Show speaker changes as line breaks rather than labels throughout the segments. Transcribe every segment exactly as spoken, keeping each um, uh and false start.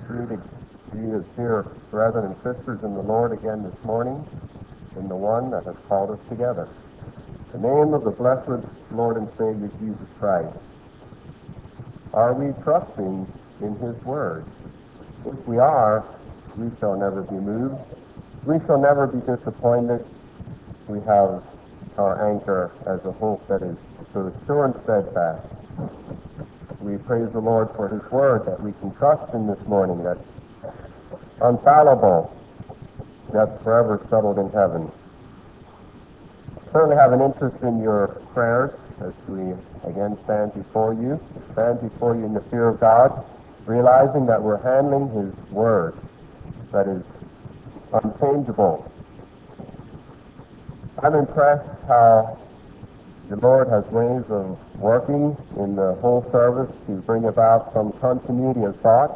greeted you as dear brethren and sisters in the Lord again this morning in the one that has called us together. In the name of the blessed Lord and Savior Jesus Christ. Are we trusting in his word? If we are, we shall never be moved. We shall never be disappointed. We have our anchor as a hope that is so sure and steadfast. We praise the Lord for his word that we can trust in this morning, that's infallible, that's forever settled in heaven. Certainly have an interest in your prayers as we again stand before you, stand before you in the fear of God, realizing that we're handling his word that is unchangeable. I'm impressed how the Lord has ways of working in the whole service to bring about some continuity of thought.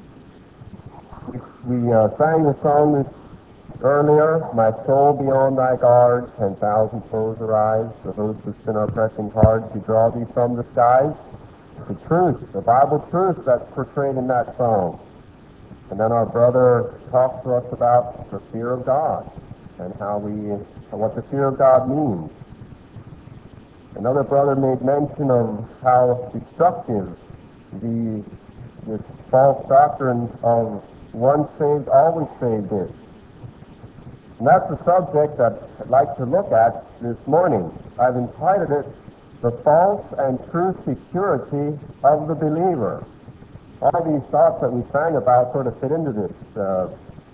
We, we uh, sang the song this earlier, my soul be on thy guard, ten thousand foes arise, the host has been our pressing hard to draw thee from the skies. The truth, the Bible truth that's portrayed in that song. And then our brother talked to us about the fear of God and how we, what the fear of God means. Another brother made mention of how destructive the this false doctrine of once saved, always saved is. And that's the subject that I'd like to look at this morning. I've entitled it, The False and True Security of the Believer. All these thoughts that we sang about sort of fit into this. Uh,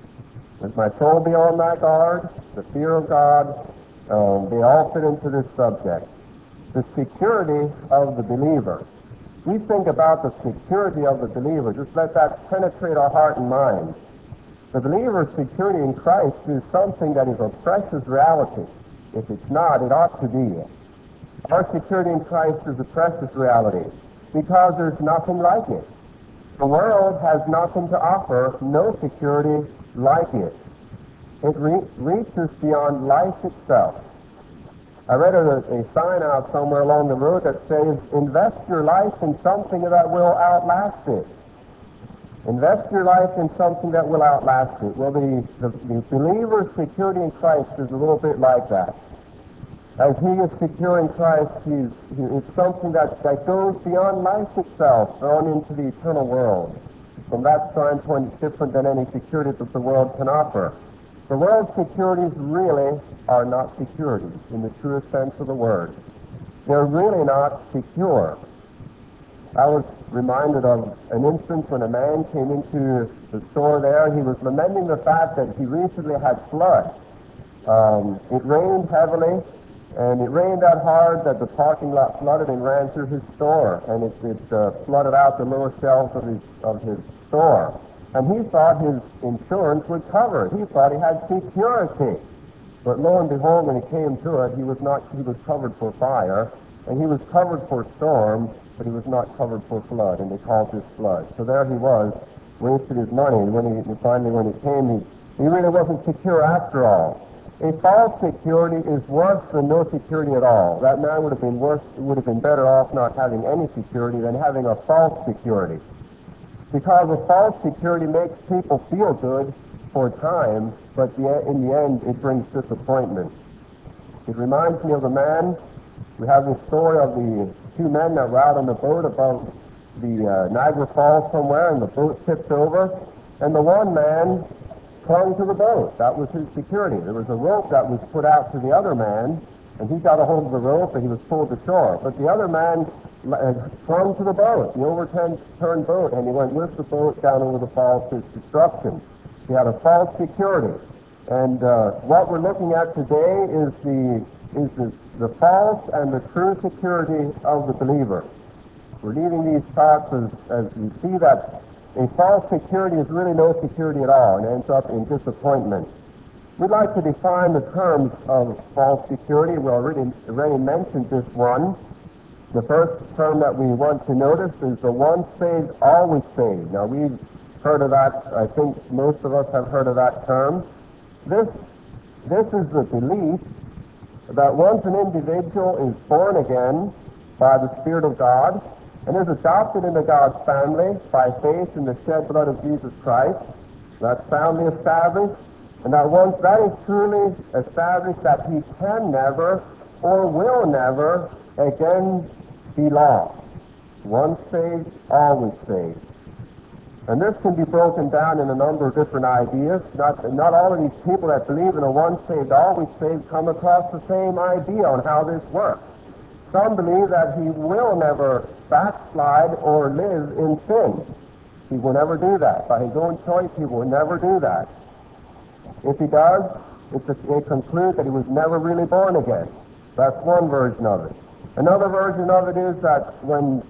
Is my soul be on thy guard? The fear of God. Um, they all fit into this subject. The security of the believer. We think about the security of the believer. Just let that penetrate our heart and mind. The believer's security in Christ is something that is a precious reality. If it's not, it ought to be. Our security in Christ is a precious reality because there's nothing like it. The world has nothing to offer, no security like it. It re- reaches beyond life itself. I read a, a sign out somewhere along the road that says, invest your life in something that will outlast it. Invest your life in something that will outlast it. Well, the, the, the believer's security in Christ is a little bit like that. As he is secure in Christ, he's, he, it's something that, that goes beyond life itself, on into the eternal world. From that standpoint, it's different than any security that the world can offer. The world's securities really are not securities in the truest sense of the word. They're really not secure. I was reminded of an instance when a man came into the store there. He was lamenting the fact that he recently had flood. Um, it rained heavily, and it rained that hard that the parking lot flooded and ran through his store, and it, it uh, flooded out the lower shelves of his, of his store. And he thought his insurance would cover it. He thought he had security. But lo and behold, when he came to it, he was not, he was covered for fire, and he was covered for storm, but he was not covered for flood, and they called this flood. So there he was, wasted his money, and when he, finally when he came, he, he really wasn't secure after all. A false security is worse than no security at all. That man would have been worse, would have been better off not having any security than having a false security. Because a false security makes people feel good for a time, but the, in the end, it brings disappointment. It reminds me of a man. We have this story of the two men that were out on the boat above the uh, Niagara Falls somewhere, and the boat tipped over, and the one man clung to the boat. That was his security. There was a rope that was put out to the other man, and he got a hold of the rope, and he was pulled ashore. But the other man clung to the boat, the overturned boat, and he went with the boat down over the falls to its destruction. He had a false security. And uh, what we're looking at today is the is the, the false and the true security of the believer. We're leaving these thoughts as, as we see that a false security is really no security at all and ends up in disappointment. We'd like to define the terms of false security. We already, already mentioned this one. The first term that we want to notice is the once saved, always saved. Now, we've heard of that. I think most of us have heard of that term. This, this is the belief that once an individual is born again by the Spirit of God, and is adopted into God's family by faith in the shed blood of Jesus Christ. That's soundly established, and that once that is truly established, that he can never or will never again be lost. Once saved, always saved. And this can be broken down in a number of different ideas. Not, not all of these people that believe in a once saved, always saved come across the same idea on how this works. Some believe that he will never backslide or live in sin. He will never do that. By his own choice, he will never do that. If he does, it's a, they conclude that he was never really born again. That's one version of it. Another version of it is that when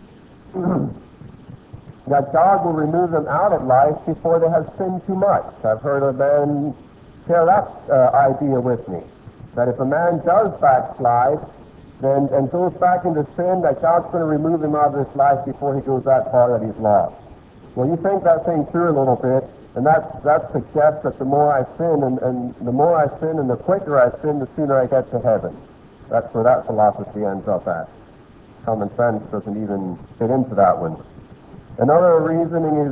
that God will remove them out of life before they have sinned too much. I've heard a man share that uh, idea with me, that if a man does backslide then and goes back into sin, that God's going to remove him out of this life before he goes that far that he's lost. Well, you think that thing through a little bit, and that, that suggests that the more I sin, and, and the more I sin and the quicker I sin, the sooner I get to heaven. That's where that philosophy ends up at. Common sense doesn't even fit into that one. Another reasoning is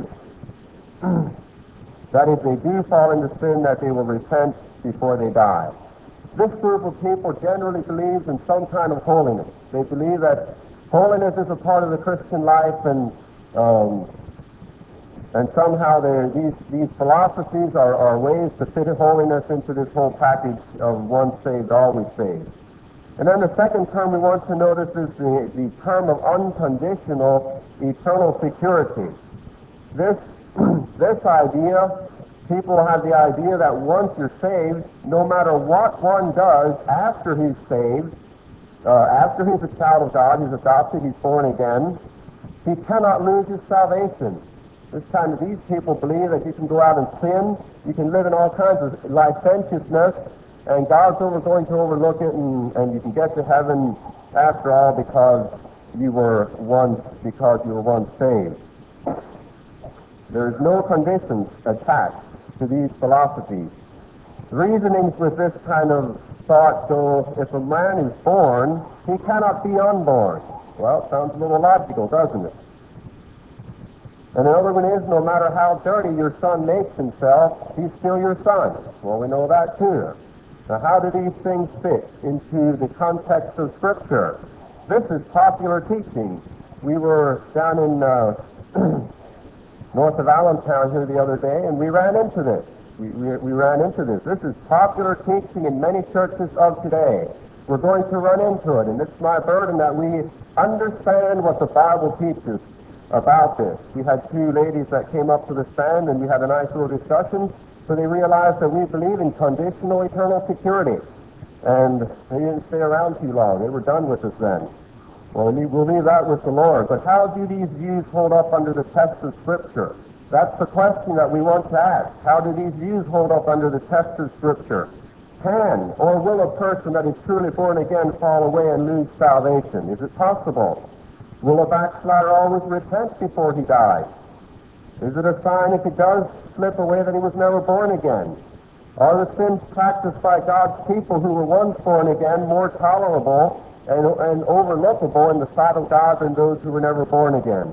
that if they do fall into sin, that they will repent before they die. This group of people generally believes in some kind of holiness. They believe that holiness is a part of the Christian life, and um, and somehow these these philosophies are, are ways to fit holiness into this whole package of once saved, always saved. And then the second term we want to notice is the, the term of unconditional eternal security. This, this idea, people have the idea that once you're saved, no matter what one does after he's saved, uh, after he's a child of God, he's adopted, he's born again, he cannot lose his salvation. This kind of these people believe that you can go out and sin, you can live in all kinds of licentiousness, and God's over going to overlook it, and, and you can get to heaven after all because you were once because you were once saved. There's no conditions attached to these philosophies. Reasonings with this kind of thought go, if a man is born, he cannot be unborn. Well, it sounds a little logical, doesn't it? And another one is, no matter how dirty your son makes himself, he's still your son. Well, we know that too. Now, how do these things fit into the context of Scripture? This is popular teaching. We were down in uh, north of Allentown here the other day, and we ran into this. We, we, we ran into this. This is popular teaching in many churches of today. We're going to run into it, and it's my burden that we understand what the Bible teaches about this. We had two ladies that came up to the stand, and we had a nice little discussion. So they realized that we believe in conditional eternal security. And they didn't stay around too long. They were done with us then. Well, we'll leave that with the Lord. But how do these views hold up under the test of Scripture? That's the question that we want to ask. How do these views hold up under the test of Scripture? Can or will a person that is truly born again fall away and lose salvation? Is it possible? Will a backslider always repent before he dies? Is it a sign if he does slip away that he was never born again? Are the sins practiced by God's people who were once born again more tolerable and, and overlookable in the sight of God than those who were never born again?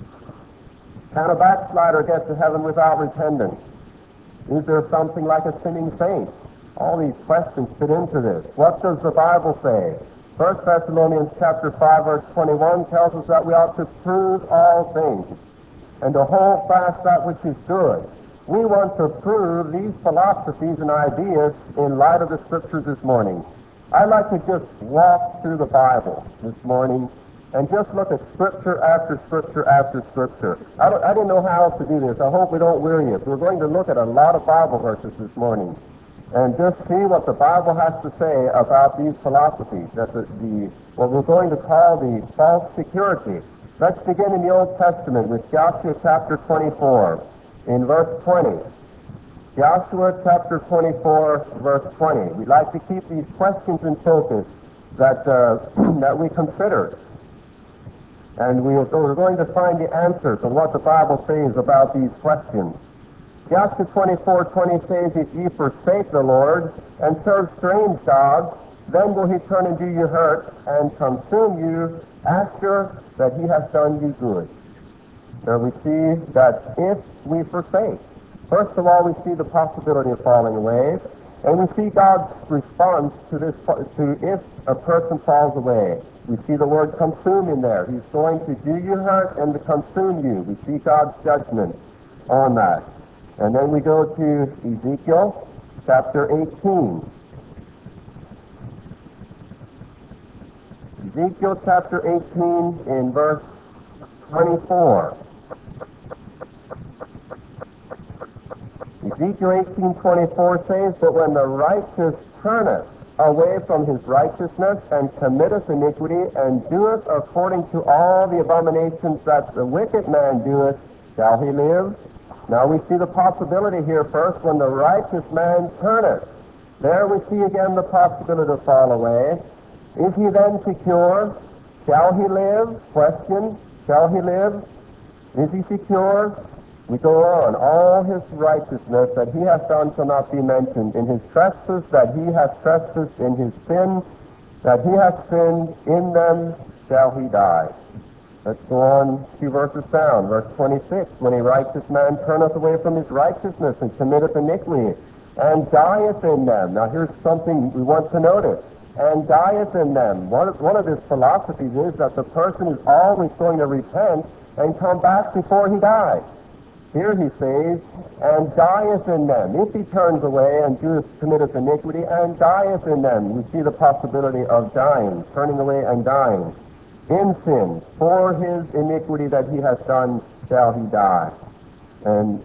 Can a backslider get to heaven without repentance? Is there something like a sinning saint? All these questions fit into this. What does the Bible say? First Thessalonians chapter five, verse twenty-one tells us that we ought to prove all things and to hold fast that which is good. We want to prove these philosophies and ideas in light of the Scriptures this morning. I'd like to just walk through the Bible this morning and just look at Scripture after Scripture after Scripture. I, don't, I didn't know how else to do this. I hope we don't weary you. We're going to look at a lot of Bible verses this morning and just see what the Bible has to say about these philosophies, that the, the what we're going to call the false security. Let's begin in the Old Testament with Joshua chapter twenty-four, in verse twenty. Joshua chapter twenty-four, verse twenty. We'd like to keep these questions in focus that uh, that we consider. And we are, we're going to find the answers on what the Bible says about these questions. Joshua twenty-four, twenty says, if ye forsake the Lord and serve strange gods, then will he turn and do you hurt and consume you after that he has done you good. Now we see that if we forsake, first of all we see the possibility of falling away, and we see God's response to this, to if a person falls away. We see the word consume in there. He's going to do you hurt and to consume you. We see God's judgment on that. And then we go to Ezekiel chapter eighteen. Ezekiel chapter eighteen in verse twenty-four. Ezekiel eighteen twenty-four says, "But when the righteous turneth away from his righteousness, and committeth iniquity, and doeth according to all the abominations that the wicked man doeth, shall he live?" Now we see the possibility here first, when the righteous man turneth. There we see again the possibility to fall away. Is he then secure? Shall he live? Question, shall he live? Is he secure? We go on. All his righteousness that he hath done shall not be mentioned. In his trespass that he hath trespassed, in his sin that he hath sinned, in them shall he die. Let's go on two verses down. Verse twenty-six, "When a righteous man turneth away from his righteousness, and committeth iniquity, and dieth in them." Now here's something we want to notice. "And dieth in them." One of, one of his philosophies is that the person is always going to repent and come back before he dies. Here he says, "and dieth in them." If he turns away and doeth, committeth iniquity, and dieth in them, we see the possibility of dying, turning away and dying. In sin, for his iniquity that he has done shall he die. And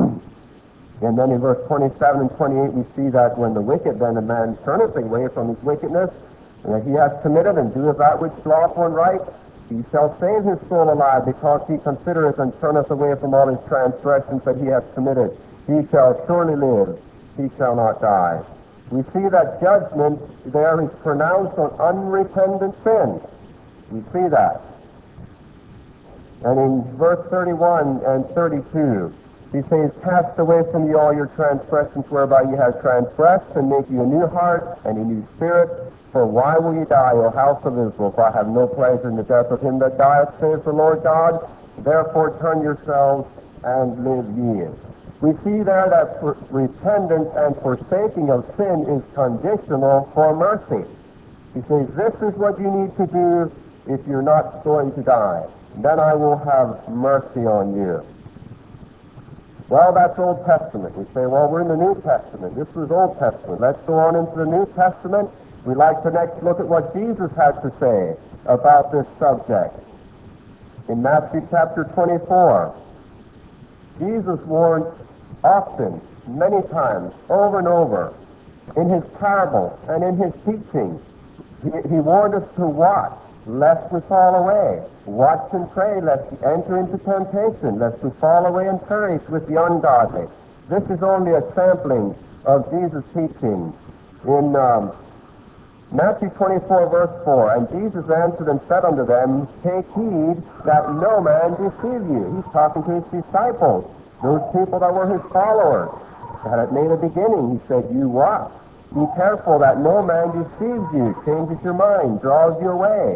and then in verse twenty-seven and twenty-eight we see that when the wicked, then a man turneth away from his wickedness, and that he has committed, and doeth that which is lawful and right, he shall save his soul alive, because he considereth and turneth away from all his transgressions that he hath committed. He shall surely live, he shall not die. We see that judgment there is pronounced on unrepentant sin. We see that. And in verse thirty-one and thirty-two, he says, "Cast away from you all your transgressions whereby you have transgressed, and make you a new heart and a new spirit. For why will you die, O house of Israel? For I have no pleasure in the death of him that dieth, saith the Lord God. Therefore turn yourselves and live ye." We see there that repentance and forsaking of sin is conditional for mercy. He says, this is what you need to do if you're not going to die. Then I will have mercy on you. Well, that's Old Testament. We say, well, we're in the New Testament. This was Old Testament. Let's go on into the New Testament. We'd like to next look at what Jesus had to say about this subject. In Matthew chapter twenty-four, Jesus warned often, many times, over and over, in his parables and in his teaching. He, he warned us to watch, lest we fall away. Watch and pray, lest we enter into temptation, lest we fall away and perish with the ungodly. This is only a sampling of Jesus' teaching. In um, Matthew twenty-four, verse four, "And Jesus answered and said unto them, Take heed that no man deceive you." He's talking to his disciples, those people that were his followers. That had made a beginning. He said, you watch. Be careful that no man deceives you, changes your mind, draws you away.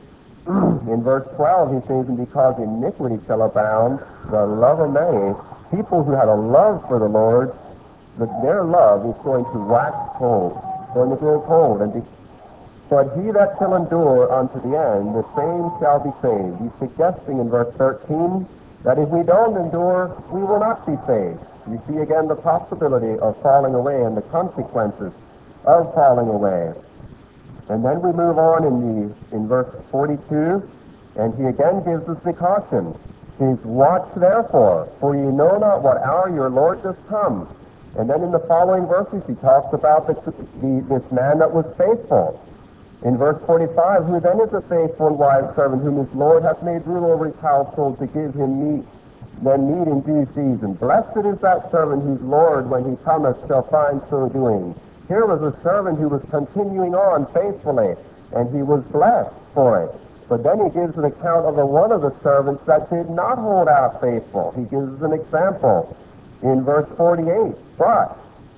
In verse twelve, he says, "And because iniquity shall abound, the love of many," people who had a love for the Lord, that their love is going to wax cold, going to grow cold. And be, "But he that shall endure unto the end, the same shall be saved." He's suggesting in verse thirteen that if we don't endure, we will not be saved. You see again the possibility of falling away and the consequences of falling away. And then we move on in the in verse forty-two, and he again gives us the caution. He says, "Watch therefore, for you know not what hour your Lord doth come." And then in the following verses he talks about the, the, this man that was faithful. In verse forty-five, "Who then is a faithful and wise servant, whom his Lord hath made rule over his household, to give him meat, then meat in due season? Blessed is that servant whose Lord, when he cometh, shall find so doing." Here was a servant who was continuing on faithfully, and he was blessed for it. But then he gives an account of the one of the servants that did not hold out faithful. He gives an example in verse forty-eight. "But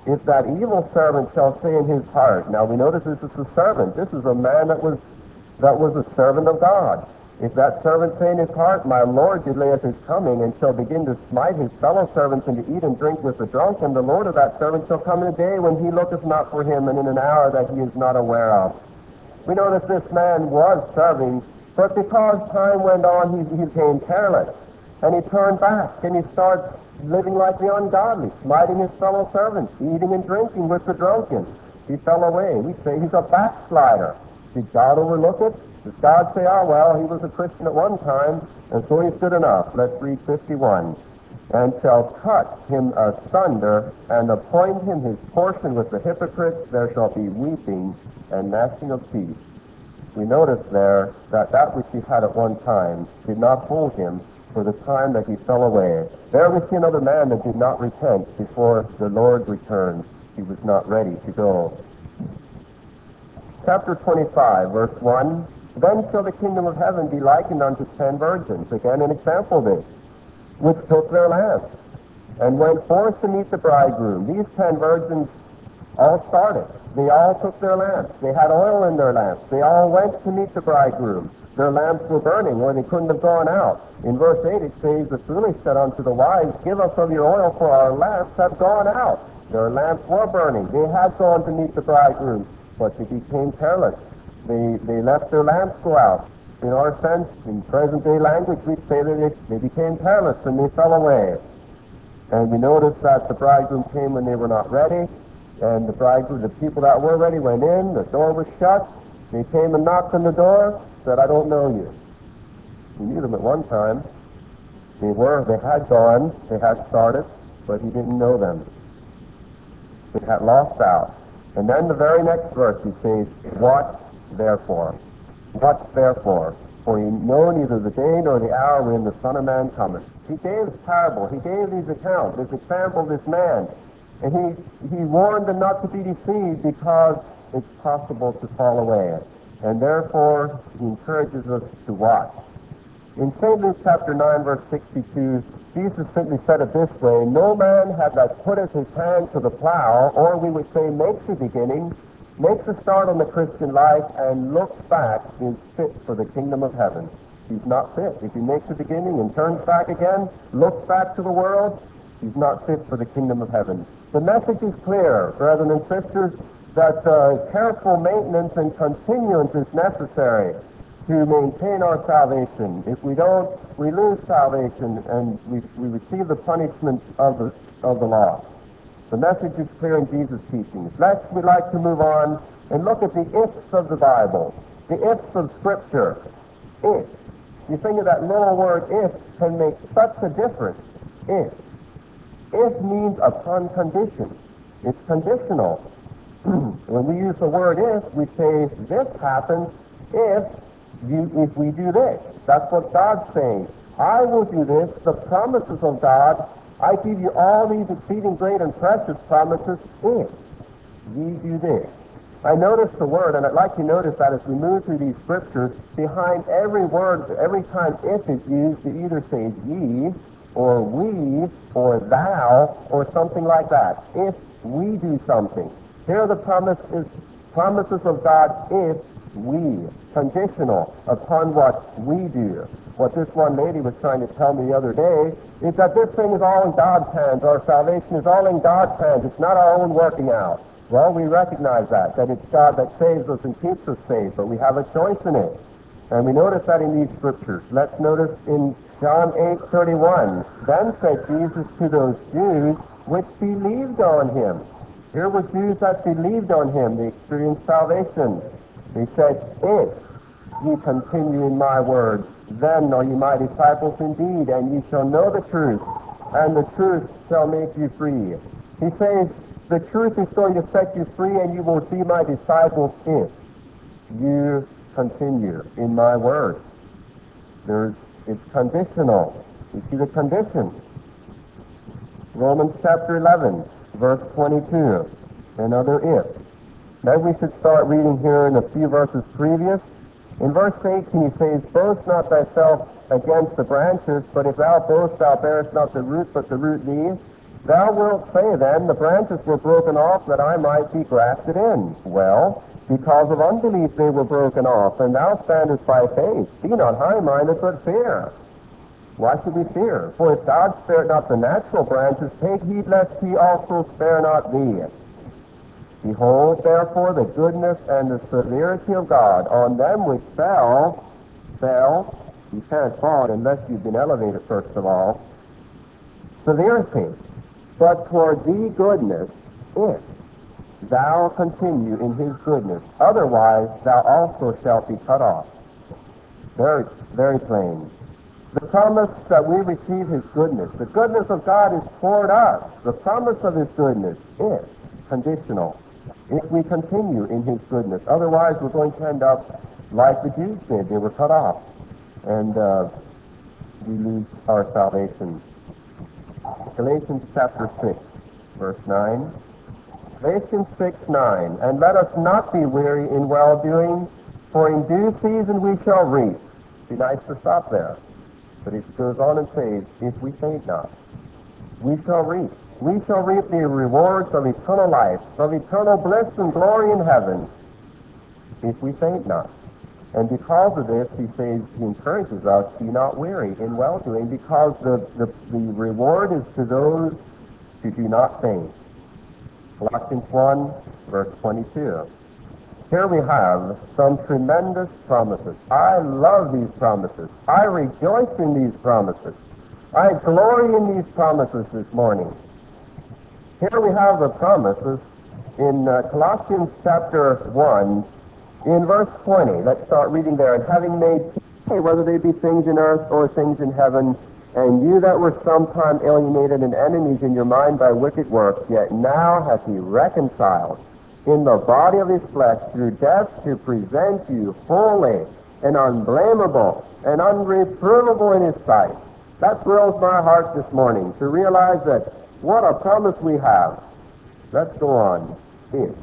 If that evil servant shall say in his heart, now we notice this is a servant. This is a man that was that was a servant of God. If that servant say in his heart, my Lord delayeth his coming, and shall begin to smite his fellow servants, and to eat and drink with the drunken, the Lord of that servant shall come in a day when he looketh not for him, and in an hour that he is not aware of. We notice this man was serving, but because time went on, he, he became careless. And he turned back, and he starts living like the ungodly, smiting his fellow servants, eating and drinking with the drunken. He fell away. We say he's a backslider. Did God overlook it? Does God say, oh, well, he was a Christian at one time, and so he's good enough? Let's read fifty-one. And shall cut him asunder, and appoint him his portion with the hypocrites. There shall be weeping and gnashing of teeth. We notice there that that which he had at one time did not hold him for the time that he fell away. There we see another man that did not repent before the Lord returned. He was not ready to go. Chapter twenty-five, verse one. Then shall the kingdom of heaven be likened unto ten virgins. Again, an example of this, which took their lamps, and went forth to meet the bridegroom. These ten virgins all started. They all took their lamps. They had oil in their lamps. They all went to meet the bridegroom. Their lamps were burning, or they couldn't have gone out. In verse eight it says, the foolish said unto the wise, give us of your oil, for our lamps have gone out. Their lamps were burning. They had gone to meet the bridegroom, but they became careless. They, they let their lamps go out. In our sense, in present-day language, we say that they, they became careless and they fell away. And we notice that the bridegroom came when they were not ready, and the bridegroom, the people that were ready went in, the door was shut, they came and knocked on the door, said, I don't know you. He knew them at one time. They were, they had gone, they had started, but he didn't know them. They had lost out. And then the very next verse he says, watch therefore. Watch therefore, for ye know neither the day nor the hour when the Son of Man cometh. He gave this parable, he gave these accounts, this example of this man, and he, he warned them not to be deceived because it's possible to fall away. And therefore, he encourages us to watch. In Saint Luke chapter nine, verse sixty-two, Jesus simply said it this way, no man hath that putteth his hand to the plow, or we would say makes a beginning, makes a start on the Christian life, and looks back, is fit for the kingdom of heaven. He's not fit. If he makes a beginning and turns back again, looks back to the world, he's not fit for the kingdom of heaven. The message is clear, brethren and sisters, that uh, careful maintenance and continuance is necessary to maintain our salvation. If we don't, we lose salvation and we, we receive the punishment of the, of the law. The message is clear in Jesus' teachings. Next, we'd like to move on and look at the ifs of the Bible, the ifs of Scripture. If. You think of that little word if can make such a difference. If. If means upon condition. It's conditional. When we use the word if, we say this happens if you if we do this. That's what God's saying. I will do this. The promises of God, I give you all these exceeding great and precious promises if ye do this. I notice the word, and I'd like you to notice that as we move through these scriptures, behind every word, every time if is used, it either says ye, or we, or thou, or something like that. If we do something. Here are the promises, promises of God if we, conditional upon what we do. What this one lady was trying to tell me the other day is that this thing is all in God's hands. Our salvation is all in God's hands. It's not our own working out. Well, we recognize that, that it's God that saves us and keeps us saved, but we have a choice in it. And we notice that in these scriptures. Let's notice in John eight thirty-one, then said Jesus to those Jews which believed on him. Here were Jews that believed on him. They experienced salvation. He said, if ye continue in my word, then are ye my disciples indeed, and ye shall know the truth, and the truth shall make you free. He says, the truth is going to set you free, and you will be my disciples if you continue in my word. There's, it's conditional. You see the condition. Romans chapter eleven, verse twenty-two, another if. Then we should start reading here in a few verses previous. In verse eighteen he says, boast not thyself against the branches, but if thou boast, thou bearest not the root, but the root thee. Thou wilt say then, the branches were broken off that I might be grafted in. Well, because of unbelief they were broken off, and thou standest by faith. Be not high-minded, but fear. Why should we fear? For if God spared not the natural branches, take heed lest he also spare not thee. Behold, therefore, the goodness and the severity of God on them which fell, fell, you can't fall unless you've been elevated, first of all, severity. But toward thee goodness, if thou continue in his goodness, otherwise thou also shalt be cut off. Very, very plain. The promise that we receive his goodness, the goodness of God is toward us. The promise of his goodness is conditional. If we continue in his goodness, otherwise we're going to end up like the Jews did. They were cut off, and uh, we lose our salvation. Galatians chapter six, verse nine. Galatians six, nine. And let us not be weary in well-doing, for in due season we shall reap. Be nice to stop there. But it goes on and says, if we faint not, we shall reap. We shall reap the rewards of eternal life, of eternal bliss and glory in heaven, if we faint not. And because of this, he says, he encourages us, be not weary in well-doing, because the, the, the reward is to those who do not faint. Colossians one, verse twenty-two. Here we have some tremendous promises. I love these promises. I rejoice in these promises. I glory in these promises this morning. Here we have the promises in uh, Colossians chapter one, in verse twenty. Let's start reading there. And having made peace, whether they be things in earth or things in heaven, and you that were sometime alienated and enemies in your mind by wicked works, yet now hath he reconciled in the body of his flesh through death to present you holy and unblameable and unreprovable in his sight. That thrills my heart this morning, to realize that what a promise we have. Let's go on. If,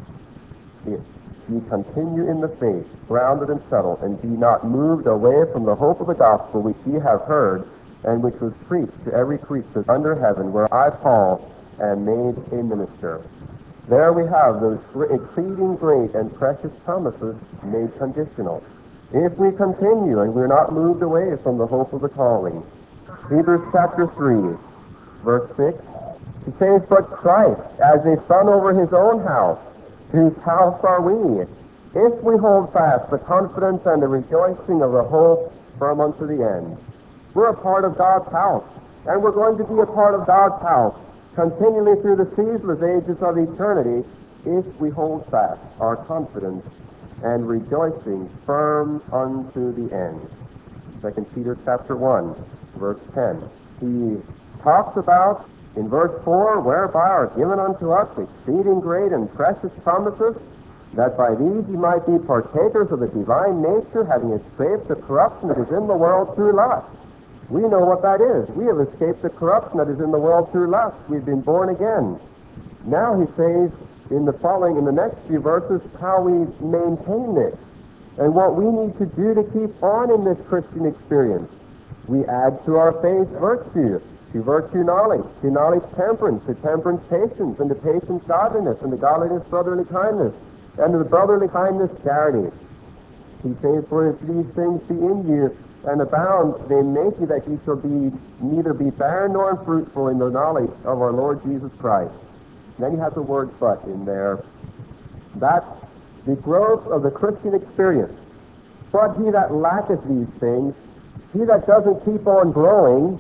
if ye continue in the faith, grounded and settled, and be not moved away from the hope of the gospel which ye have heard, and which was preached to every creature under heaven, where I, Paul, am made a minister. There we have those exceeding great and precious promises made conditional. If we continue and we're not moved away from the hope of the calling. Hebrews chapter three, verse six, it says, but Christ, as a son over his own house, whose house are we, if we hold fast the confidence and the rejoicing of the hope firm unto the end. We're a part of God's house, and we're going to be a part of God's house continually through the ceaseless ages of eternity if we hold fast our confidence and rejoicing firm unto the end. Second Peter chapter one, verse ten. He talks about, in verse four, whereby are given unto us exceeding great and precious promises, that by these ye might be partakers of the divine nature, having escaped the corruption that is in the world through lust. We know what that is. We have escaped the corruption that is in the world through lust. We've been born again. Now he says in the following, in the next few verses, how we maintain this and what we need to do to keep on in this Christian experience. We add to our faith virtue, to virtue knowledge, to knowledge temperance, to temperance patience, and to patience godliness, and to godliness brotherly kindness, and to the brotherly kindness charity. He says, for if these things be in you and abound, they make you that ye shall be neither be barren nor unfruitful in the knowledge of our Lord Jesus Christ. And then you have the word but in there. That's the growth of the Christian experience. But he that lacketh these things, he that doesn't keep on growing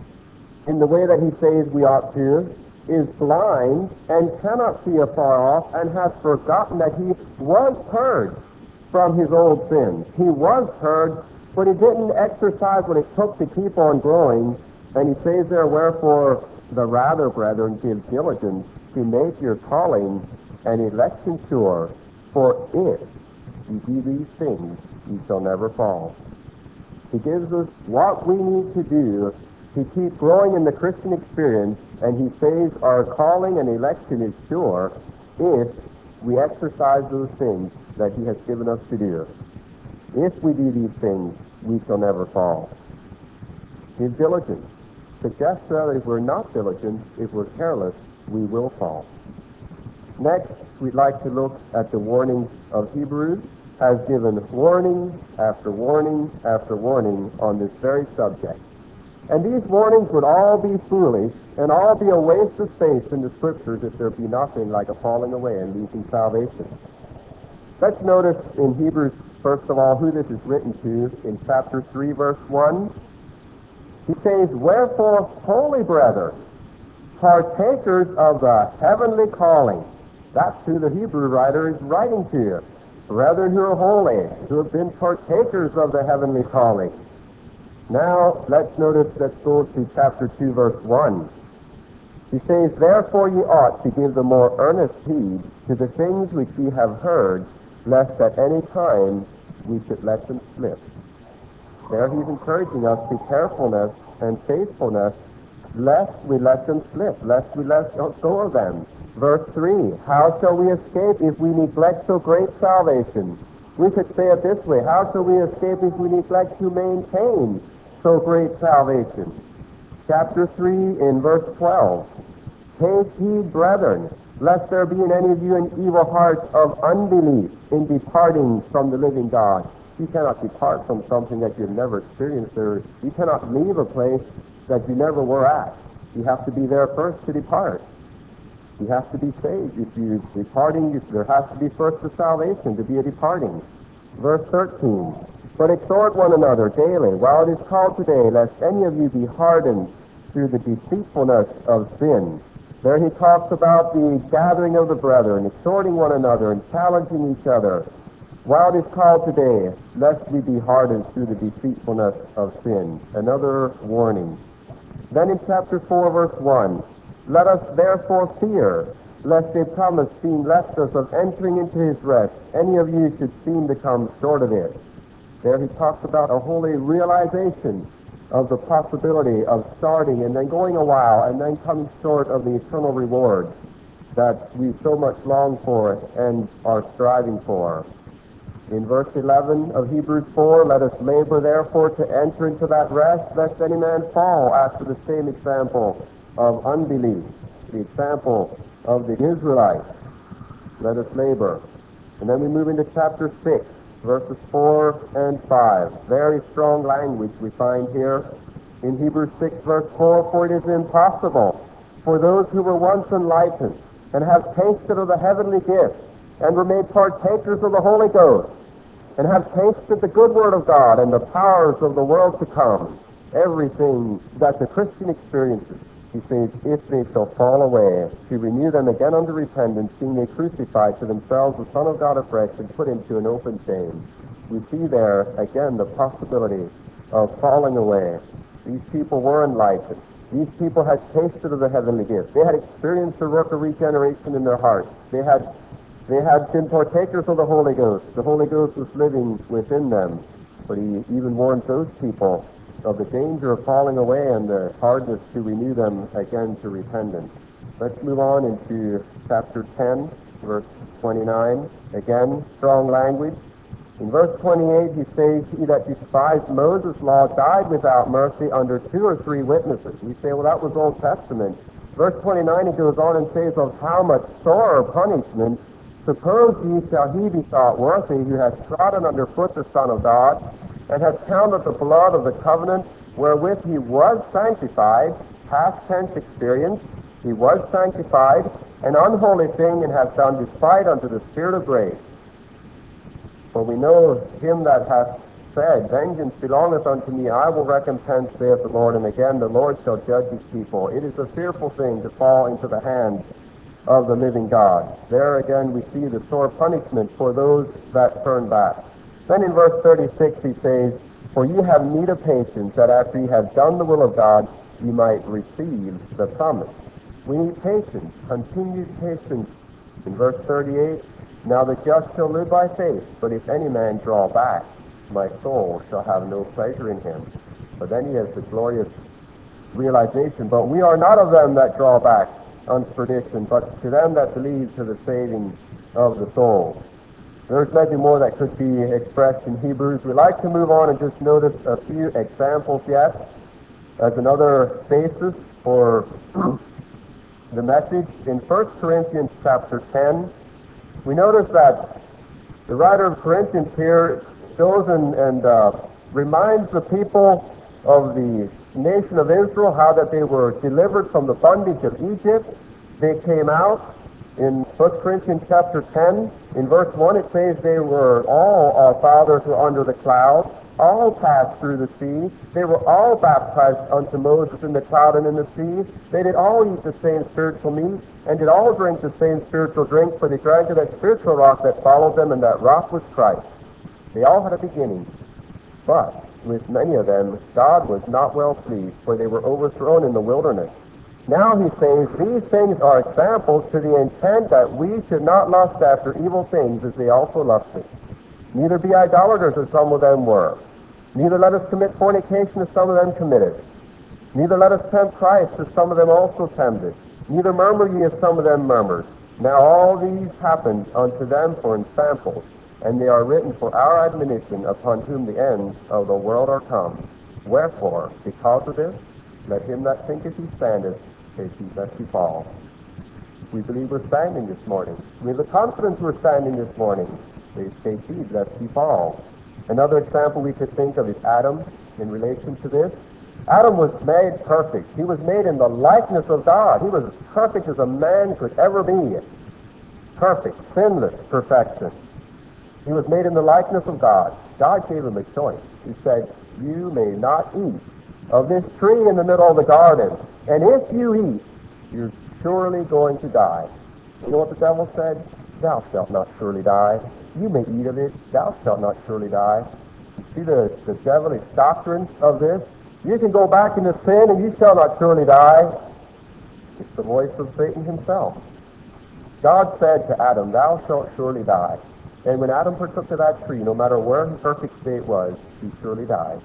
in the way that he says we ought to, is blind and cannot see afar off, and hath forgotten that he was purged from his old sins. He was purged, but he didn't exercise what it took to keep on growing. And he says there, wherefore the rather, brethren, give diligence to make your calling and election sure, for if you do these things, you shall never fall. He gives us what we need to do to keep growing in the Christian experience, and he says our calling and election is sure if we exercise those things that he has given us to do. If we do these things, we shall never fall. Give diligence. suggests that if we're not diligent, if we're careless, we will fall. Next, we'd like to look at the warnings of Hebrews, has given warning after warning after warning on this very subject. And these warnings would all be foolish and all be a waste of space in the Scriptures if there be nothing like a falling away and losing salvation. Let's notice in Hebrews, first of all, who this is written to in chapter three, verse one. He says, "Wherefore, holy brethren, partakers of the heavenly calling." That's who the Hebrew writer is writing to. Brethren who are holy, who have been partakers of the heavenly calling. Now, let's notice, let's go to chapter two, verse one. He says, "Therefore ye ought to give the more earnest heed to the things which ye have heard, lest at any time we should let them slip." There he's encouraging us to carefulness and faithfulness, lest we let them slip, lest we let go of them. Verse three, "How shall we escape if we neglect so great salvation?" We could say it this way, how shall we escape if we neglect to maintain so great salvation? Chapter three in verse twelve, "Take heed, brethren, lest there be in any of you an evil heart of unbelief in departing from the living God." You cannot depart from something that you've never experienced, or you cannot leave a place that you never were at. You have to be there first to depart. You have to be saved. If you're departing, you, there has to be first a salvation to be a departing. Verse thirteen, "But exhort one another daily, while it is called today, lest any of you be hardened through the deceitfulness of sin." There he talks about the gathering of the brethren, exhorting one another and challenging each other. While it is called today, lest we be hardened through the deceitfulness of sin. Another warning. Then in chapter four, verse one, "Let us therefore fear, lest a promise being left us of entering into his rest, any of you should seem to come short of it." There he talks about a holy realization of the possibility of starting and then going a while and then coming short of the eternal reward that we so much long for and are striving for. In verse eleven of Hebrews four, "Let us labor therefore to enter into that rest, lest any man fall after the same example of unbelief," the example of the Israelites. Let us labor. And then we move into chapter six, verses four and five. Very strong language we find here in Hebrews six, verse four, "For it is impossible for those who were once enlightened and have tasted of the heavenly gift and were made partakers of the Holy Ghost and have tasted the good word of God and the powers of the world to come," everything that the Christian experiences, he says, "if they shall fall away, to renew them again unto repentance, seeing they crucify to themselves the Son of God afresh and put him to an open shame." We see there, again, the possibility of falling away. These people were enlightened. These people had tasted of the heavenly gift. They had experienced the work of regeneration in their hearts. They had They had been partakers of the Holy Ghost. The Holy Ghost was living within them. But he even warns those people of the danger of falling away and the hardness to renew them again to repentance. Let's move on into chapter ten, verse twenty-nine. Again, strong language. In verse twenty-eight, he says, "He that despised Moses' law died without mercy under two or three witnesses." We say, well, that was Old Testament. Verse twenty-nine, he goes on and says, "Of how much sorer punishment suppose ye shall he be thought worthy, who hath trodden under foot the Son of God, and hath counted the blood of the covenant wherewith he was sanctified," past tense experience, he was sanctified, "an unholy thing, and hath done despite unto the Spirit of grace. For we know him that hath said, Vengeance belongeth unto me, I will recompense, saith the Lord. And again, the Lord shall judge his people." It is a fearful thing to fall into the hands of the living God. There again we see the sore punishment for those that turn back. Then in verse thirty-six he says, "For ye have need of patience, that after ye have done the will of God, ye might receive the promise." We need patience, continued patience. In verse thirty-eight, "Now the just shall live by faith, but if any man draw back, my soul shall have no pleasure in him." But then he has the glorious realization, "But we are not of them that draw back unto perdition, but to them that believe to the saving of the soul." There's plenty more that could be expressed in Hebrews. We'd like to move on and just notice a few examples yet. as another basis for the message, in First Corinthians chapter ten, we notice that the writer of Corinthians here shows and, and uh, reminds the people of the nation of Israel how that they were delivered from the bondage of Egypt. They came out. In First Corinthians chapter ten, in verse one, it says they were all, our fathers were under the cloud, all passed through the sea. They were all baptized unto Moses in the cloud and in the sea. They did all eat the same spiritual meat, and did all drink the same spiritual drink, for they drank of that spiritual rock that followed them, and that rock was Christ. They all had a beginning, but with many of them God was not well pleased, for they were overthrown in the wilderness. Now he says, these things are examples to the intent that we should not lust after evil things as they also lusted. Neither be idolaters as some of them were. Neither let us commit fornication as some of them committed. Neither let us tempt Christ as some of them also tempted. Neither murmur ye as some of them murmured. Now all these happened unto them for examples, and they are written for our admonition, upon whom the ends of the world are come. Wherefore, because of this, let him that thinketh he standeth take heed lest he fall. We believe we're standing this morning. We have the confidence we're standing this morning. Please take heed lest he fall. Another example we could think of is Adam in relation to this. Adam was made perfect. He was made in the likeness of God. He was as perfect as a man could ever be. Perfect, sinless perfection. He was made in the likeness of God. God gave him a choice. He said, you may not eat of this tree in the middle of the garden. And if you eat, you're surely going to die. You know what the devil said? Thou shalt not surely die. You may eat of it. Thou shalt not surely die. You see the, the devilish doctrine of this? You can go back into sin and you shall not surely die. It's the voice of Satan himself. God said to Adam, thou shalt surely die. And when Adam partook of that tree, no matter where his perfect state was, he surely died.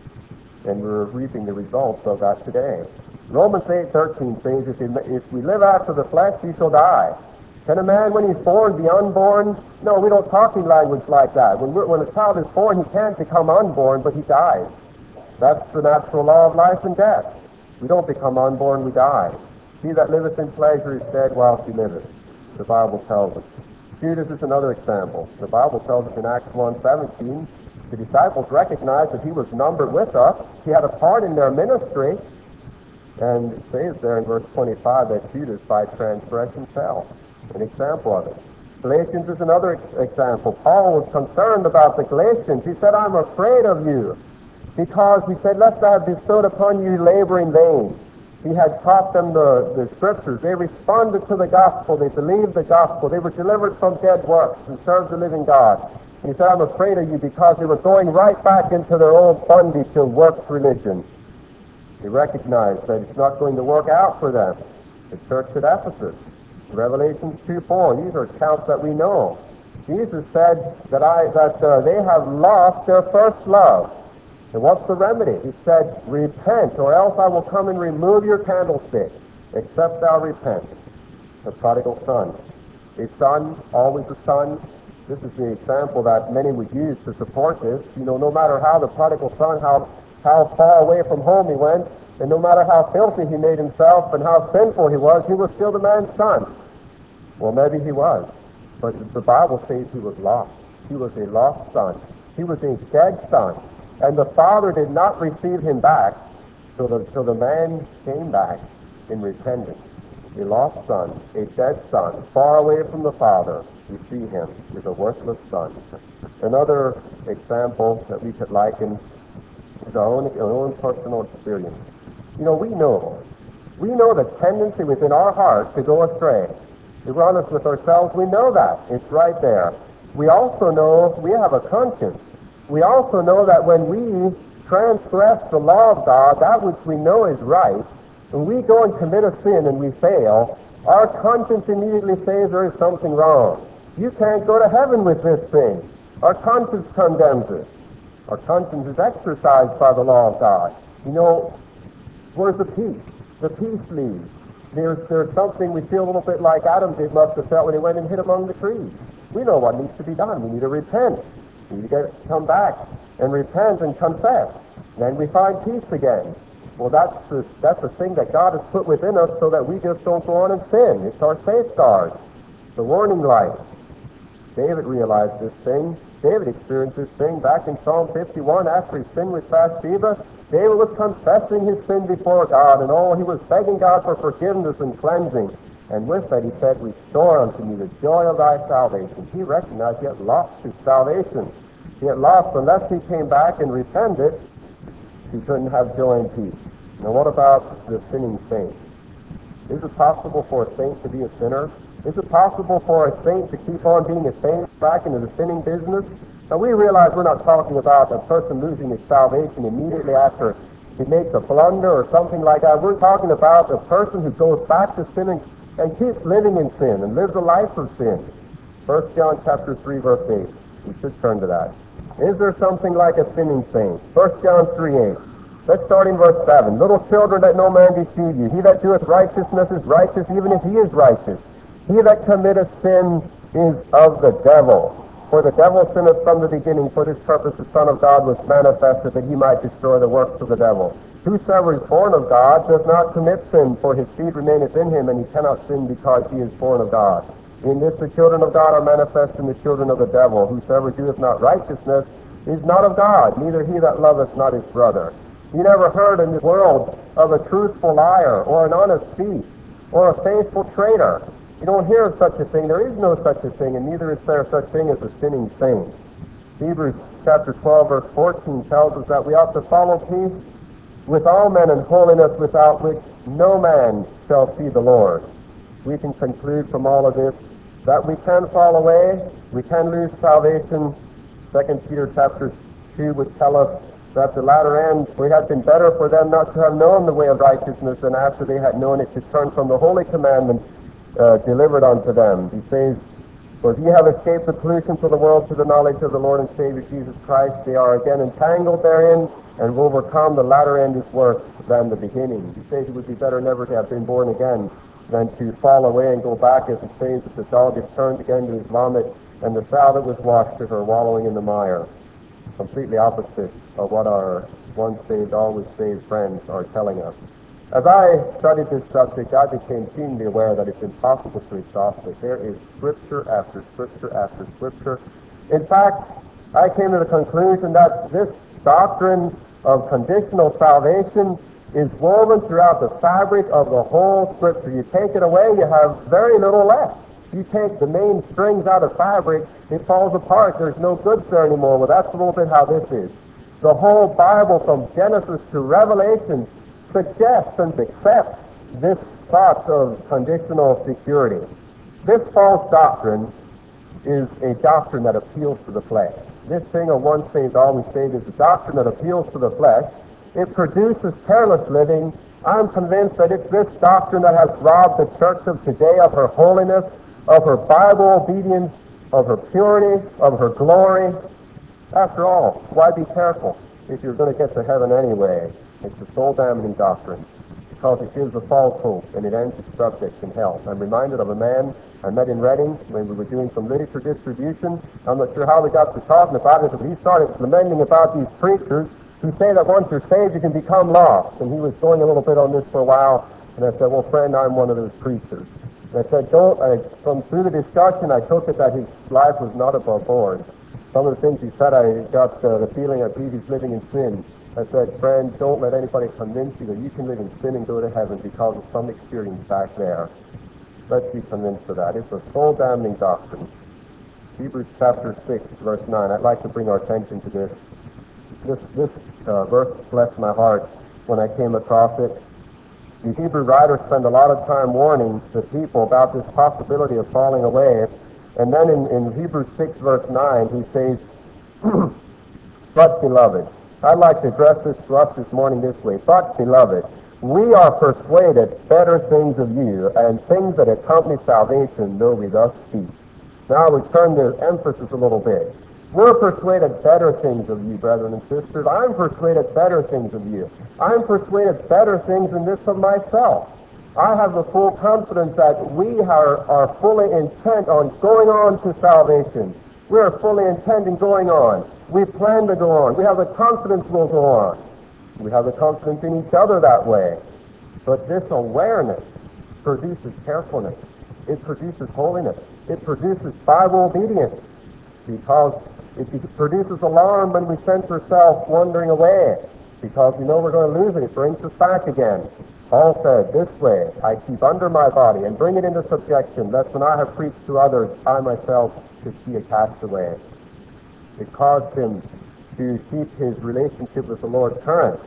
And we're reaping the results of that today. Romans eight thirteen says, if, he, if we live after the flesh, we shall die. Can a man, when he's born, be unborn? No, we don't talk in language like that. When, we're, when a child is born, he can't become unborn, but he dies. That's the natural law of life and death. We don't become unborn, we die. He that liveth in pleasure is dead whilst he liveth, the Bible tells us. Judas is another example. The Bible tells us in Acts one seventeen, the disciples recognized that he was numbered with us. He had a part in their ministry. And it says there in verse twenty-five that Judas by transgression fell. An example of it. Galatians is another ex- example. Paul was concerned about the Galatians. He said, I'm afraid of you. Because he said, lest I have bestowed upon you labor in vain. He had taught them the, the scriptures. They responded to the gospel. They believed the gospel. They were delivered from dead works and served the living God. And he said, I'm afraid of you because they were going right back into their old bondage of works religion. They recognized that it's not going to work out for them. The church at Ephesus, Revelation two four, these are accounts that we know. Jesus said that I that uh, they have lost their first love. And what's the remedy? He said, repent, or else I will come and remove your candlestick, except thou repent. The prodigal son. A son, always a son. This is the example that many would use to support this. You know, no matter how the prodigal son, how how far away from home he went, and no matter how filthy he made himself and how sinful he was, he was still the man's son. Well, maybe he was, but the Bible says he was lost. He was a lost son. He was a dead son, and the father did not receive him back till the, till the man came back in repentance. A lost son, a dead son, far away from the father, we see him is a worthless son. Another example that we could liken is our own, our own personal experience. You know, we know, we know the tendency within our heart to go astray. If we're honest with ourselves, we know that. It's right there. We also know we have a conscience. We also know that when we transgress the law of God, that which we know is right, when we go and commit a sin and we fail, our conscience immediately says there is something wrong. You can't go to heaven with this thing. Our conscience condemns it. Our conscience is exercised by the law of God. You know, where's the peace? The peace leaves. There's, there's something we feel a little bit like Adam did must have felt when he went and hid among the trees. We know what needs to be done. We need to repent. We need to get, come back and repent and confess. Then we find peace again. Well, that's the, that's the thing that God has put within us so that we just don't go on and sin. It's our safeguard, the warning light. David realized this thing. David experienced this thing back in Psalm fifty-one after he sinned with Bathsheba. David was confessing his sin before God, and oh, he was begging God for forgiveness and cleansing. And with that he said, restore unto me the joy of thy salvation. He recognized he had lost his salvation. He had lost, unless he came back and repented, he couldn't have joy and peace. Now what about the sinning saint? Is it possible for a saint to be a sinner? Is it possible for a saint to keep on being a saint back into the sinning business? Now we realize we're not talking about a person losing his salvation immediately after he makes a blunder or something like that. We're talking about a person who goes back to sinning and keeps living in sin and lives a life of sin. First John chapter three, verse eight. We should turn to that. Is there something like a sinning saint? First John three, eight. Let's start in verse seven. Little children, let no man deceive you. He that doeth righteousness is righteous, even if he is righteous. He that committeth sin is of the devil. For the devil sinneth from the beginning. For this purpose the Son of God was manifested, that he might destroy the works of the devil. Whosoever is born of God does not commit sin, for his seed remaineth in him, and he cannot sin because he is born of God. In this the children of God are manifest in the children of the devil. Whosoever doeth not righteousness is not of God, neither he that loveth not his brother. You never heard in the world of a truthful liar, or an honest thief, or a faithful traitor. You don't hear of such a thing. There is no such a thing, and neither is there such thing as a sinning saint. Hebrews chapter twelve, verse fourteen tells us that we ought to follow peace with all men and holiness, without which no man shall see the Lord. We can conclude from all of this that we can fall away, we can lose salvation. Second Peter chapter two would tell us that the latter end, it had been better for them not to have known the way of righteousness than after they had known it to turn from the holy commandment uh, delivered unto them. He says, for if ye have escaped the pollutions of the world to the knowledge of the Lord and Savior Jesus Christ, they are again entangled therein, and will overcome. The latter end is worse than the beginning. He says it would be better never to have been born again than to fall away and go back, as it says, that the dog is turned again to his vomit, and the sow that was washed to her wallowing in the mire. Completely opposite of what our once saved, always saved friends are telling us. As I studied this subject, I became keenly aware that it's impossible to exhaust it. There is scripture after scripture after scripture. In fact, I came to the conclusion that this doctrine of conditional salvation is woven throughout the fabric of the whole scripture. You take it away, you have very little left. You take the main strings out of fabric, it falls apart. There's no goods there anymore. Well, that's a little bit how this is. The whole Bible from Genesis to Revelation suggests and accepts this thought of conditional security. This false doctrine is a doctrine that appeals to the flesh. This thing of once saved, always saved is a doctrine that appeals to the flesh. It produces careless living. I'm convinced that it's this doctrine that has robbed the church of today of her holiness, of her Bible obedience, of her purity, of her glory. After all, why be careful if you're going to get to heaven anyway? It's a soul-damning doctrine because it gives a false hope and it ends its subjects in hell. I'm reminded of a man I met in Reading when we were doing some literature distribution. I'm not sure how we got to talking about it, but he started lamenting about these preachers who say that once you're saved you can become lost. And he was going a little bit on this for a while, and I said, well, friend, I'm one of those preachers. And I said, don't, I, from through the discussion, I took it that his life was not above board. Some of the things he said, I got uh, the feeling I believe he's living in sin. I said, friend, don't let anybody convince you that you can live in sin and go to heaven because of some experience back there. Let's be convinced of that. It's a soul-damning doctrine. Hebrews chapter six, verse nine. I'd like to bring our attention to this. This, this uh, verse blessed my heart when I came across it. The Hebrew writers spend a lot of time warning the people about this possibility of falling away. And then in, in Hebrews six, verse nine, he says, but, beloved, I'd like to address this to us this morning this way. But, beloved, we are persuaded better things of you, and things that accompany salvation, though we thus speak. Now we turn the emphasis a little bit. We're persuaded better things of you, brethren and sisters. I'm persuaded better things of you. I'm persuaded better things than this of myself. I have the full confidence that we are, are fully intent on going on to salvation. We are fully intent in going on. We plan to go on. We have the confidence we'll go on. We have the confidence in each other that way. But this awareness produces carefulness. It produces holiness. It produces Bible obedience, because it produces alarm when we sense ourselves wandering away, because we know we're going to lose it. It brings us back again. Paul said, this way I keep under my body and bring it into subjection, lest when I have preached to others, I myself should be a castaway. It caused him to keep his relationship with the Lord current.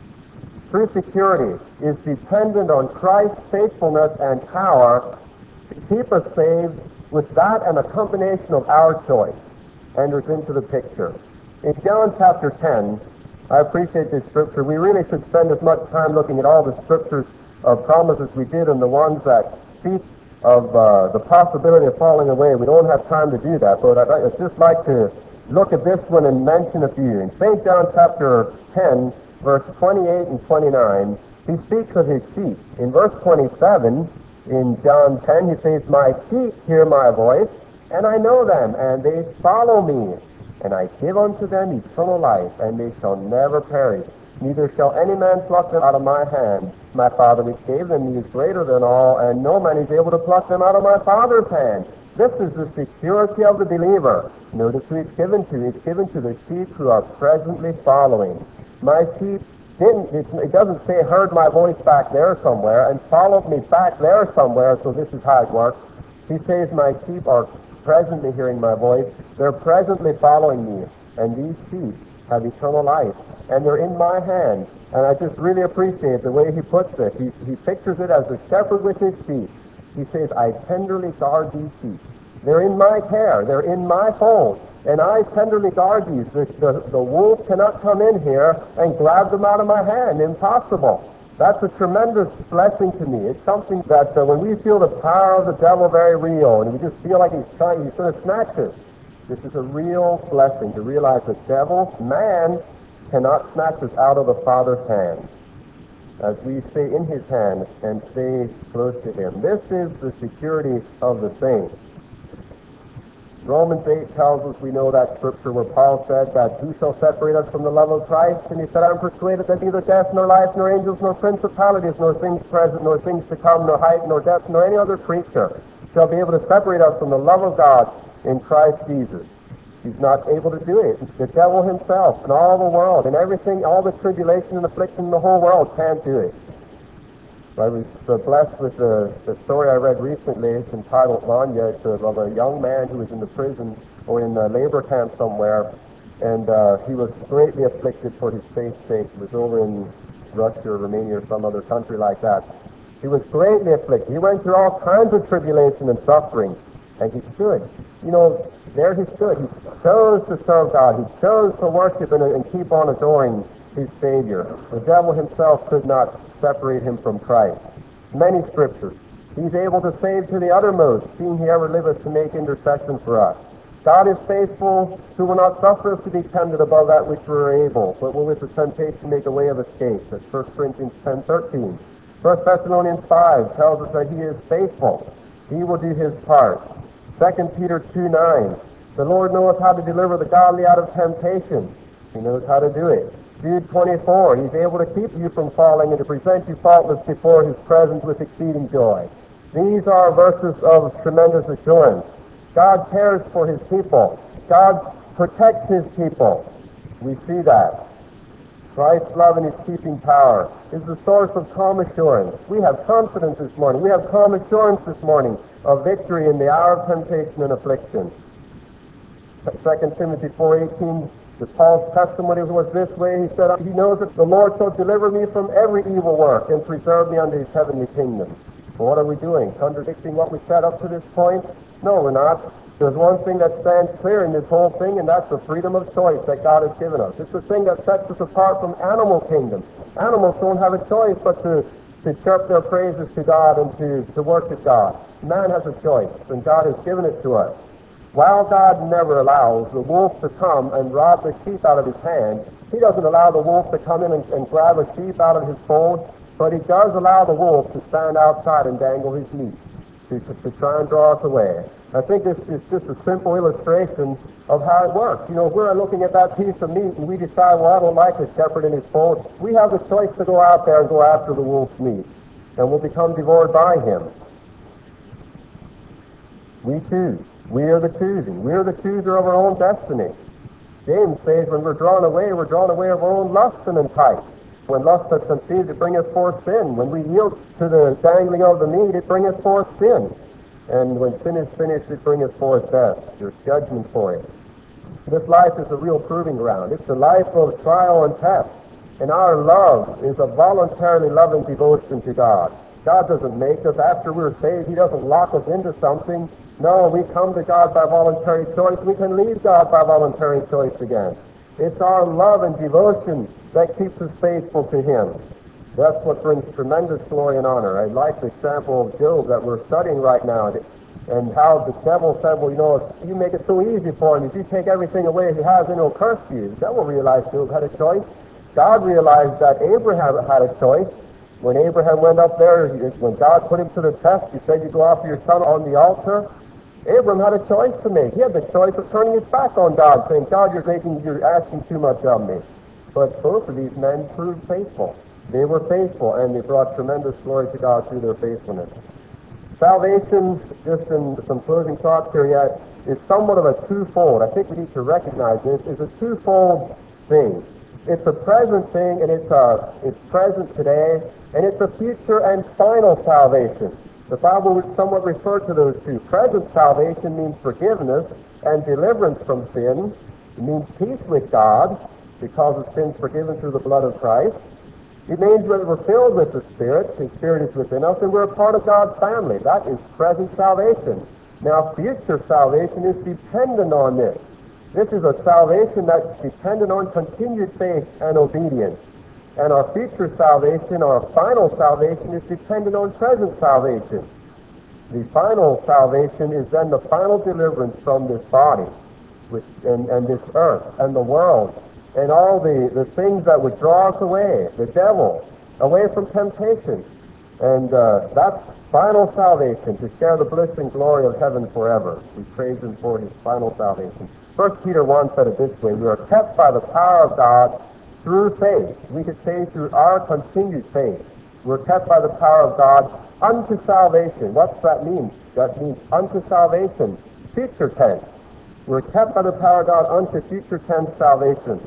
True security is dependent on Christ's faithfulness and power to keep us saved. With that and a combination of our choice enters into the picture. In John chapter ten, I appreciate this scripture. We really should spend as much time looking at all the scriptures of promises we did and the ones that speak of uh, the possibility of falling away. We don't have time to do that, but I'd, I'd just like to look at this one and mention a few. In Saint John chapter ten, verse twenty-eight and twenty-nine, he speaks of his sheep. In verse twenty-seven, in John ten, he says, my sheep hear my voice, and I know them, and they follow me. And I give unto them eternal life, and they shall never perish. Neither shall any man pluck them out of my hand. My Father which gave them me is greater than all, and no man is able to pluck them out of my Father's hand. This is the security of the believer. Notice who it's given to. It's given to the sheep who are presently following. My sheep didn't, it, it doesn't say heard my voice back there somewhere and followed me back there somewhere, so this is how it works. He says my sheep are presently hearing my voice. They're presently following me, and these sheep have eternal life, and they're in my hand. And I just really appreciate the way he puts it. He, he pictures it as a shepherd with his sheep. He says, I tenderly guard these sheep. They're in my care. They're in my fold. And I tenderly guard these. The, the, the wolf cannot come in here and grab them out of my hand. Impossible. That's a tremendous blessing to me. It's something that uh, when we feel the power of the devil very real, and we just feel like he's trying, he's going to snatch us, this is a real blessing to realize the devil, man, cannot snatch us out of the Father's hand as we stay in his hand and stay close to him. This is the security of the saints. Romans eight tells us, we know that scripture where Paul said that who shall separate us from the love of Christ? And he said, I am persuaded that neither death, nor life, nor angels, nor principalities, nor things present, nor things to come, nor height, nor depth, nor any other creature shall be able to separate us from the love of God in Christ Jesus. He's not able to do it. The devil himself and all the world and everything, all the tribulation and affliction in the whole world can't do it. I was uh, blessed with the, the story I read recently. It's entitled Vanya. It's of a young man who was in the prison or in a labor camp somewhere, and uh, he was greatly afflicted for his faith's sake. It was over in Russia or Romania or some other country like that. He was greatly afflicted. He went through all kinds of tribulation and suffering, and he stood. You know, there he stood. He chose to serve God. He chose to worship and, and keep on adoring his Savior. The devil himself could not separate him from Christ. Many scriptures. He's able to save to the uttermost, seeing he ever liveth to make intercession for us. God is faithful, who will not suffer us to be tempted above that which we are able, but will with the temptation make a way of escape. That's First Corinthians ten thirteen. First Thessalonians five tells us that he is faithful. He will do his part. Second Peter two nine. The Lord knoweth how to deliver the godly out of temptation. He knows how to do it. Jude twenty-four, he's able to keep you from falling and to present you faultless before his presence with exceeding joy. These are verses of tremendous assurance. God cares for his people. God protects his people. We see that. Christ's love and his keeping power is the source of calm assurance. We have confidence this morning. We have calm assurance this morning of victory in the hour of temptation and affliction. Second Timothy four eighteen, the Paul's testimony was this way. He said, he knows that the Lord shall deliver me from every evil work and preserve me unto his heavenly kingdom. Well, what are we doing? Contradicting what we said up to this point? No, we're not. There's one thing that stands clear in this whole thing, and that's the freedom of choice that God has given us. It's the thing that sets us apart from animal kingdom. Animals don't have a choice but to, to chirp their praises to God and to, to worship God. Man has a choice, and God has given it to us. While God never allows the wolf to come and rob the sheep out of his hand, he doesn't allow the wolf to come in and, and grab a sheep out of his fold, but he does allow the wolf to stand outside and dangle his meat to, to, to try and draw us away. I think this is just a simple illustration of how it works. You know, if we're looking at that piece of meat and we decide, well, I don't like the shepherd in his fold, we have the choice to go out there and go after the wolf's meat, and we'll become devoured by him. We choose. We are the choosing. We are the chooser of our own destiny. James says when we're drawn away, we're drawn away of our own lust and enticed. When lust has conceived, it bringeth forth sin. When we yield to the dangling of the meat, it bringeth forth sin. And when sin is finished, it bringeth forth death. There's judgment for it. This life is a real proving ground. It's a life of trial and test. And our love is a voluntarily loving devotion to God. God doesn't make us after we're saved. He doesn't lock us into something. No, we come to God by voluntary choice. We can leave God by voluntary choice again. It's our love and devotion that keeps us faithful to him. That's what brings tremendous glory and honor. I like the example of Job that we're studying right now, and how the devil said, well, you know, you make it so easy for him. If you take everything away he has, then he'll curse you. The devil realized Job had a choice. God realized that Abraham had a choice. When Abraham went up there, when God put him to the test, he said, you go offer your son on the altar. Abraham had a choice to make. He had the choice of turning his back on God, saying, God, you're making, you're asking too much of me. But both of these men proved faithful. They were faithful, and they brought tremendous glory to God through their faithfulness. Salvation, just in some closing thoughts here yet, is somewhat of a twofold. I think we need to recognize this. It's a twofold thing. It's a present thing, and it's a, it's present today, and it's a future and final salvation. The Bible would somewhat refer to those two. Present salvation means forgiveness and deliverance from sin. It means peace with God because of sins forgiven through the blood of Christ. It means that we're filled with the Spirit. His Spirit is within us, and we're a part of God's family. That is present salvation. Now, future salvation is dependent on this. This is a salvation that's dependent on continued faith and obedience. And our future salvation, our final salvation, is dependent on present salvation. The final salvation is then the final deliverance from this body, which, and, and this earth, and the world, and all the, the things that would draw us away, the devil, away from temptation. And uh, that's final salvation, to share the bliss and glory of heaven forever. We praise him for his final salvation. First Peter one said it this way, we are kept by the power of God through faith. We could say through our continued faith. We're kept by the power of God unto salvation. What's that mean? That means unto salvation. Future tense. We're kept by the power of God unto future tense salvation.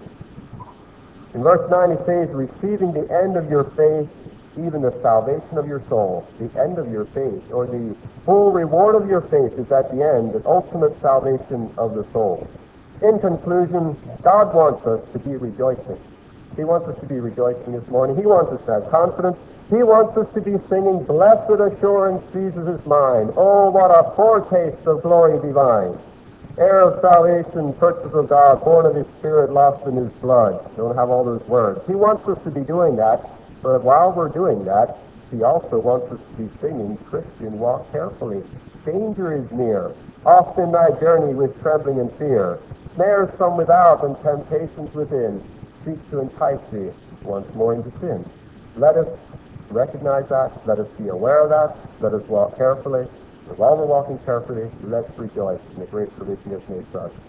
In verse nine it says, receiving the end of your faith, even the salvation of your soul. The end of your faith, or the full reward of your faith, is at the end, the ultimate salvation of the soul. In conclusion, God wants us to be rejoicing. He wants us to be rejoicing this morning. He wants us to have confidence. He wants us to be singing, blessed assurance, Jesus is mine. Oh, what a foretaste of glory divine. Heir of salvation, purchase of God, born of his Spirit, lost in his blood. Don't have all those words. He wants us to be doing that, but while we're doing that, he also wants us to be singing, Christian, walk carefully. Danger is near. Often thy journey with trembling and fear. Snares from without and temptations within seek to entice thee once more into sin. Let us recognize that. Let us be aware of that. Let us walk carefully. And while we're walking carefully, let's rejoice in the great provision he has made for us.